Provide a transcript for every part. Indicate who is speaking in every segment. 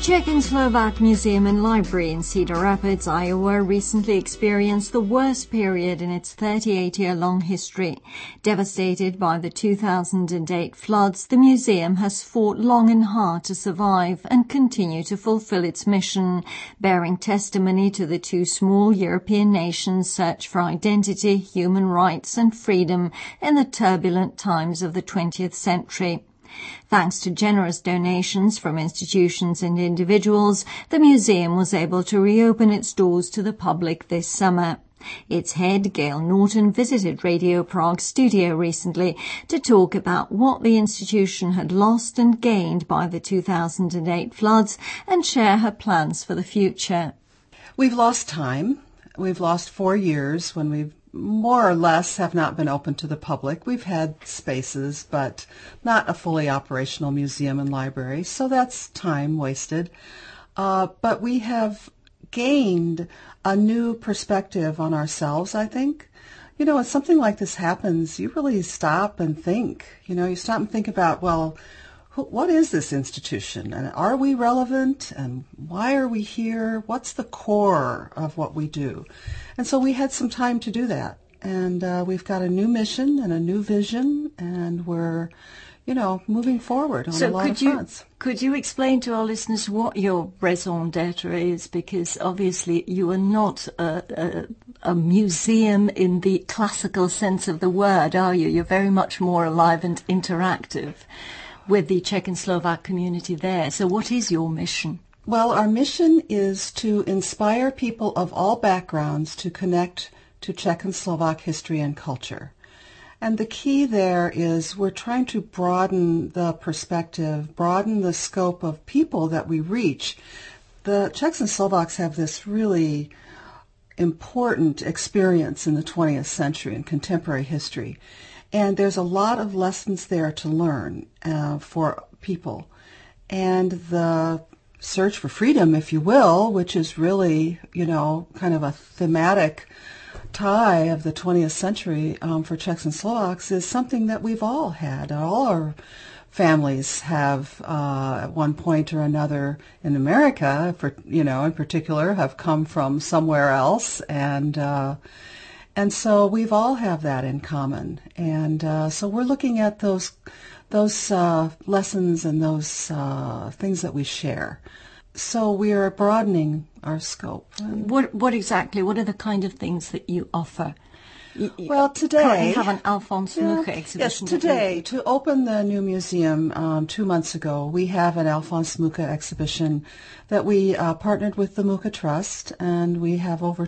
Speaker 1: Czech and Slovak Museum and Library in Cedar Rapids, Iowa, recently experienced the worst period in its 38-year-long history. Devastated by the 2008 floods, the museum has fought long and hard to survive and continue to fulfill its mission, bearing testimony to the two small European nations' search for identity, human rights and freedom in the turbulent times of the 20th century. Thanks to generous donations from institutions and individuals, the museum was able to reopen its doors to the public this summer. Its head, Gail Norton, visited Radio Prague's studio recently to talk about what the institution had lost and gained by the 2008 floods and share her plans for the future.
Speaker 2: We've lost time. We've lost 4 years when we've more or less have not been open to the public. We've had spaces, but not a fully operational museum and library, so that's time wasted. But we have gained a new perspective on ourselves, I think. You know, when something like this happens, you really stop and think. You know, you stop and think about, well, what is this institution? And are we relevant? And why are we here? What's the core of what we do? And so we had some time to do that. And we've got a new mission and a new vision, and we're, you know, moving forward on a lot of fronts.
Speaker 1: Could you explain to our listeners what your raison d'etre is? Because obviously you are not a museum in the classical sense of the word, are you? You're very much more alive and interactive with the Czech and Slovak community there. So what is your mission?
Speaker 2: Well, our mission is to inspire people of all backgrounds to connect to Czech and Slovak history and culture. And the key there is we're trying to broaden the perspective, broaden the scope of people that we reach. The Czechs and Slovaks have this really important experience in the 20th century in contemporary history. And there's a lot of lessons there to learn for people. And the search for freedom, if you will, which is really, you know, kind of a thematic tie of the 20th century for Czechs and Slovaks, is something that we've all had. All our families have, at one point or another in America, for, you know, in particular, have come from somewhere else. And so we've all have that in common. And so we're looking at those lessons and those things that we share. So we are broadening our scope.
Speaker 1: What exactly? What are the kind of things that you offer?
Speaker 2: Well, today
Speaker 1: you have an Alfons Mucha exhibition.
Speaker 2: Yes, today, to open the new museum 2 months ago, we have an Alfons Mucha exhibition that we partnered with the Mucha Trust, and we have over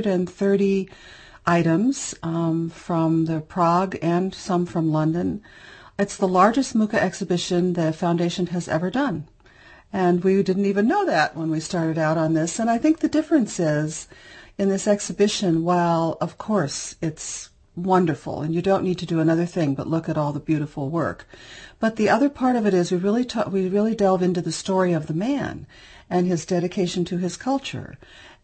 Speaker 2: 230 items from the Prague and some from London. It's the largest Mucha exhibition the foundation has ever done. And we didn't even know that when we started out on this. And I think the difference is in this exhibition, while of course it's wonderful and you don't need to do another thing but look at all the beautiful work, but the other part of it is we really delve into the story of the man and his dedication to his culture,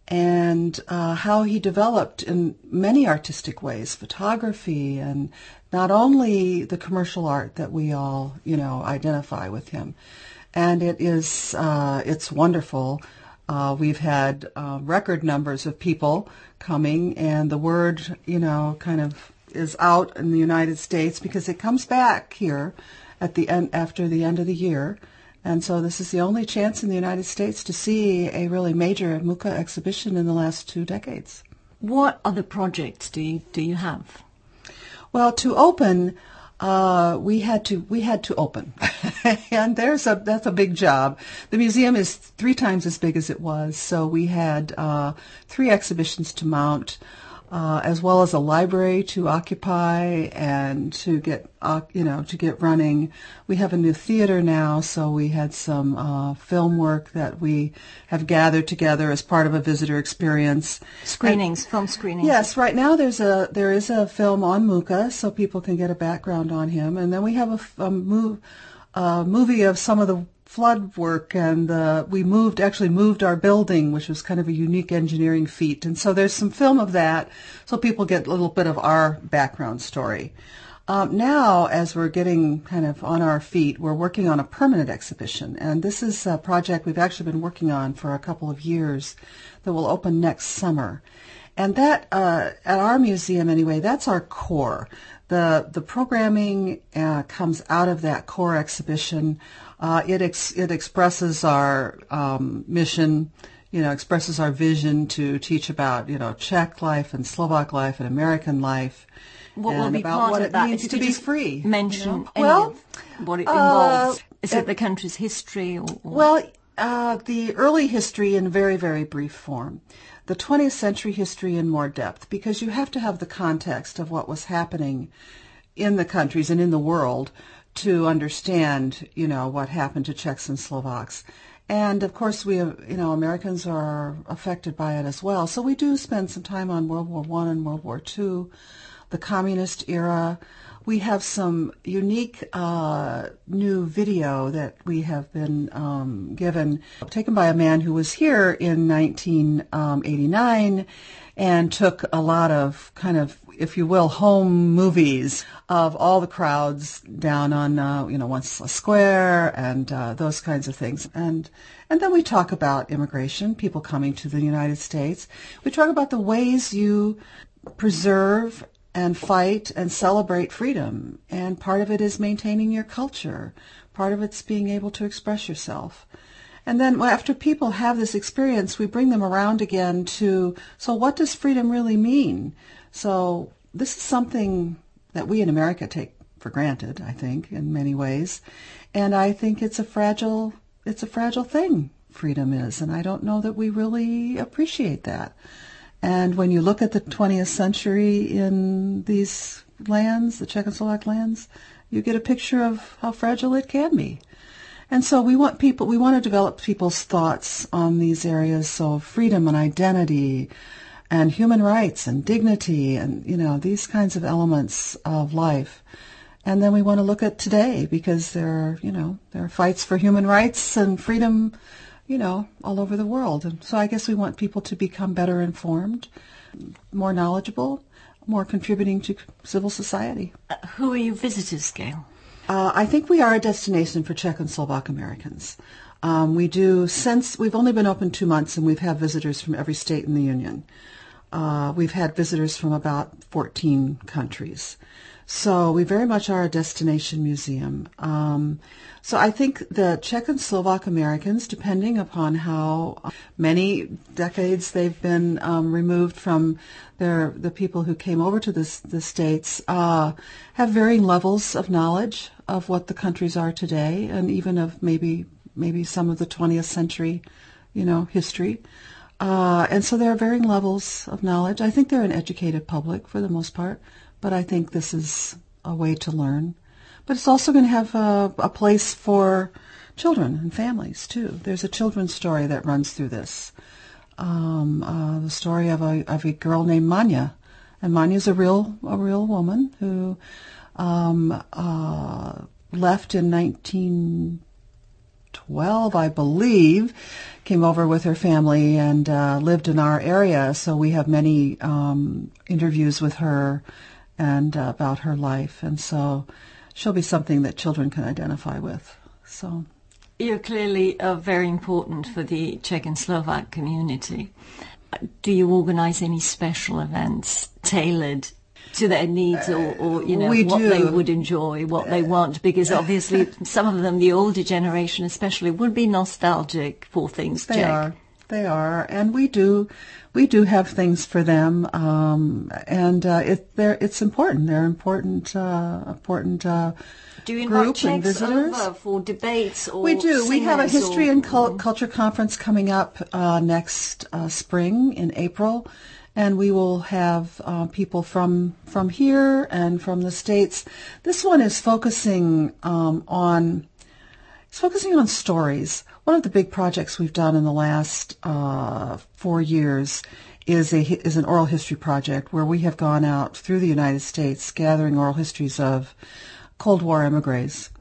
Speaker 2: and how he developed in many artistic ways, photography, and not only the commercial art that we all, you know, identify with him. And it's wonderful. We've had record numbers of people coming, and the word, you know, kind of is out in the United States because it comes back here at the end, after the end of the year. And so this is the only chance in the United States to see a really major Mucha exhibition in the last 2 decades.
Speaker 1: What other projects do you have?
Speaker 2: Well, to open, we had to open, and that's a big job. The museum is 3 times as big as it was, so we had 3 exhibitions to mount, as well as a library to occupy and to get running. We have a new theater now, so we had some film work that we have gathered together as part of a visitor experience.
Speaker 1: Film screenings.
Speaker 2: Yes, right now there is a film on Mucha, so people can get a background on him, and then we have a movie of some of the flood work, and we moved our building, which was kind of a unique engineering feat. And so there's some film of that, so people get a little bit of our background story. Now, as we're getting kind of on our feet, we're working on a permanent exhibition. And this is a project we've actually been working on for a couple of years that will open next summer. And that, at our museum anyway, that's our core. The programming comes out of that core exhibition. It expresses our mission, expresses our vision to teach about, Czech life and Slovak life and American life.
Speaker 1: What will be
Speaker 2: about
Speaker 1: part
Speaker 2: what
Speaker 1: of
Speaker 2: it
Speaker 1: that?
Speaker 2: means
Speaker 1: If
Speaker 2: to
Speaker 1: you
Speaker 2: be
Speaker 1: just
Speaker 2: free.
Speaker 1: mention any
Speaker 2: Well,
Speaker 1: of what it involves. Is it the country's history?
Speaker 2: Well, the early history in very, very brief form. The 20th century history in more depth, because you have to have the context of what was happening in the countries and in the world to understand, what happened to Czechs and Slovaks. And of course, we, Americans are affected by it as well. So we do spend some time on World War I and World War II, the communist era. We have some unique new video that we have been given, taken by a man who was here in 1989 and took a lot of kind of, if you will, home movies of all the crowds down on, Wenceslas Square and those kinds of things. And then we talk about immigration, people coming to the United States. We talk about the ways you preserve and fight and celebrate freedom. And part of it is maintaining your culture. Part of it's being able to express yourself. And then after people have this experience, we bring them around again to, so what does freedom really mean? So this is something that we in America take for granted, I think, in many ways. And I think it's a fragile thing, freedom is. And I don't know that we really appreciate that. And when you look at the 20th century in these lands, the Czechoslovak lands, you get a picture of how fragile it can be. And so we want to develop people's thoughts on these areas, so freedom and identity and human rights and dignity and, these kinds of elements of life. And then we want to look at today because there are fights for human rights and freedom all over the world. And so I guess we want people to become better informed, more knowledgeable, more contributing to civil society.
Speaker 1: Who are your visitors, Gail?
Speaker 2: I think we are a destination for Czech and Slovak Americans. We've only been open 2 months and we've had visitors from every state in the Union. We've had visitors from about 14 countries. So we very much are a destination museum. So I think the Czech and Slovak Americans, depending upon how many decades they've been removed from the people who came over to the States, have varying levels of knowledge of what the countries are today, and even of maybe some of the 20th century, history. And so there are varying levels of knowledge. I think they're an educated public for the most part, but I think this is a way to learn. But it's also going to have a place for children and families, too. There's a children's story that runs through this. The story of a girl named Manya. And Manya's a real woman who left in 1912, I believe, came over with her family and lived in our area. So we have many interviews with her and about her life. And so she'll be something that children can identify with. So
Speaker 1: you're clearly very important for the Czech and Slovak community. Do you organize any special events tailored to their needs or what they would enjoy, what they want? Because obviously some of them, the older generation especially, would be nostalgic for things Czech.
Speaker 2: They are, and we do have things for them, and it's important. They're important.
Speaker 1: Do you invite
Speaker 2: Czechs
Speaker 1: over for debates? Or
Speaker 2: we do. We have a history and
Speaker 1: or
Speaker 2: culture conference coming up next spring in April, and we will have people from here and from the States. This one is focusing on stories. One of the big projects we've done in the last 4 years is an oral history project where we have gone out through the United States gathering oral histories of Cold War emigres.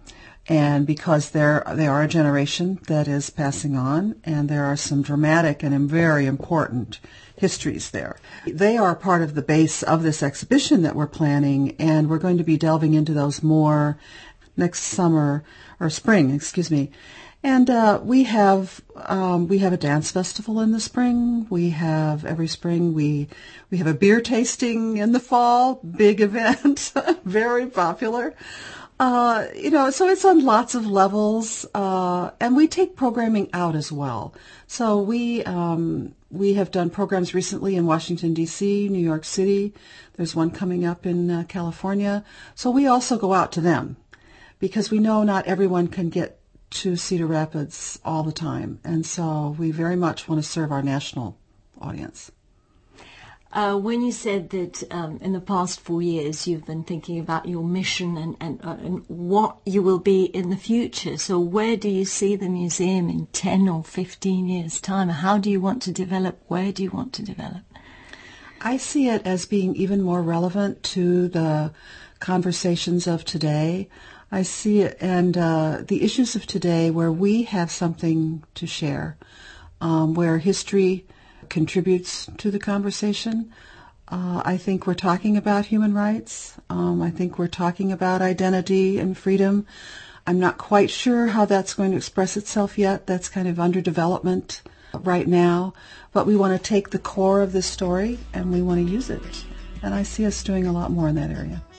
Speaker 2: And because they are a generation that is passing on, and there are some dramatic and very important histories there. They are part of the base of this exhibition that we're planning, and we're going to be delving into those more next summer, or spring, excuse me. And we have a dance festival in the spring. We have every spring we have a beer tasting in the fall, big event, very popular. So it's on lots of levels, and we take programming out as well. So we have done programs recently in Washington, D.C., New York City. There's one coming up in California. So we also go out to them because we know not everyone can get to Cedar Rapids all the time. And so we very much want to serve our national audience.
Speaker 1: When you said that in the past 4 years you've been thinking about your mission and what you will be in the future, so where do you see the museum in 10 or 15 years' time? How do you want to develop? Where do you want to develop?
Speaker 2: I see it as being even more relevant to the conversations of today. I see it, and the issues of today where we have something to share, where history contributes to the conversation. I think we're talking about human rights. I think we're talking about identity and freedom. I'm not quite sure how that's going to express itself yet. That's kind of under development right now. But we want to take the core of this story and we want to use it. And I see us doing a lot more in that area.